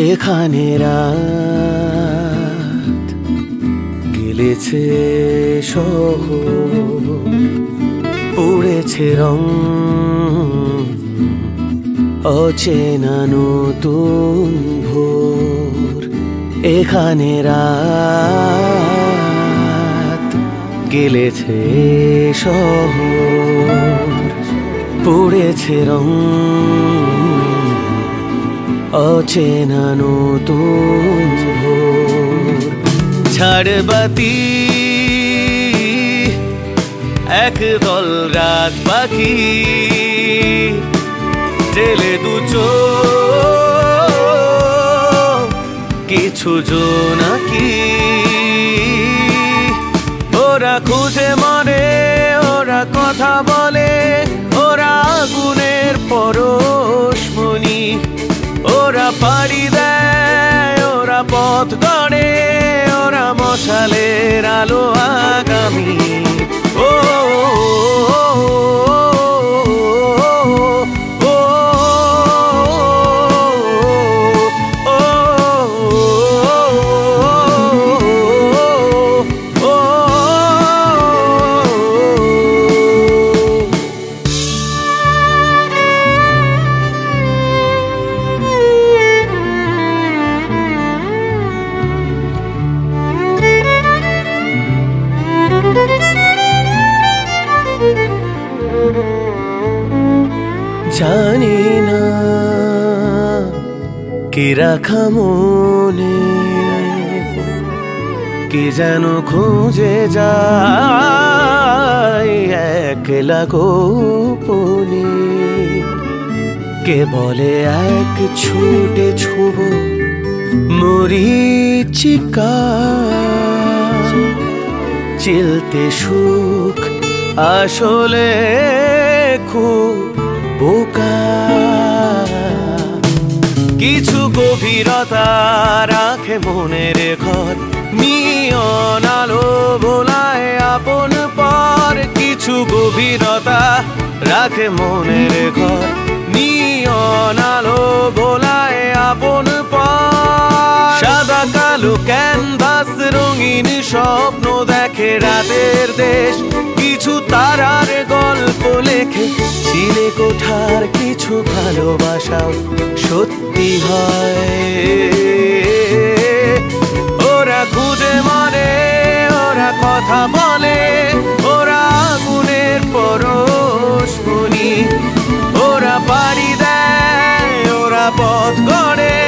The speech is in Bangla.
এখানে রাত গেলেছে শহর, পড়েছে রং অচেনা নতুন ভোর। এখানে রাত গেলেছে শহর, পড়েছে রং অচেনা নতুন ভোর। ঝাড়বাতি একদল রাত পাখি, জেলে দু চোখ কিছু জোনাকি। ওরা খুঁজে মরে, ওরা কথা বলে, ওরা আগুনের পরশমণি। ওরা পাড়ি দেয়, ওরা পথ গড়ে, ওরা মশালের আলো আগামী। ও জানি না কি রাখা মনে, কি যেন খুঁজে যায় একলা গোপনে। কে বলে এক ছুটে ছুব মরীচিকা, চিলতে সুখ আসলে খুব বোকা। কিছু গভীরতা রাখে মনের ঘর, নিয়ন আলো বোলায় আপন পর। কিছু গভীরতা রাখে মনের ঘর, নিয়ন আলো বোলায় আপন পর। সাদা কালো ক্যানভাস রঙিন স্বপ্ন দেখে রাতের দেশ, কিছু তারার গল্প লেখে চিলে কোঠার। কিছু ভালোবাসাও সত্যি হয়, ওরা খুঁজে মরে, ওরা কথা বলে, ওরা আগুনের পরশমণি। ওরা পাড়ি দেয়, ওরা পথ গড়ে,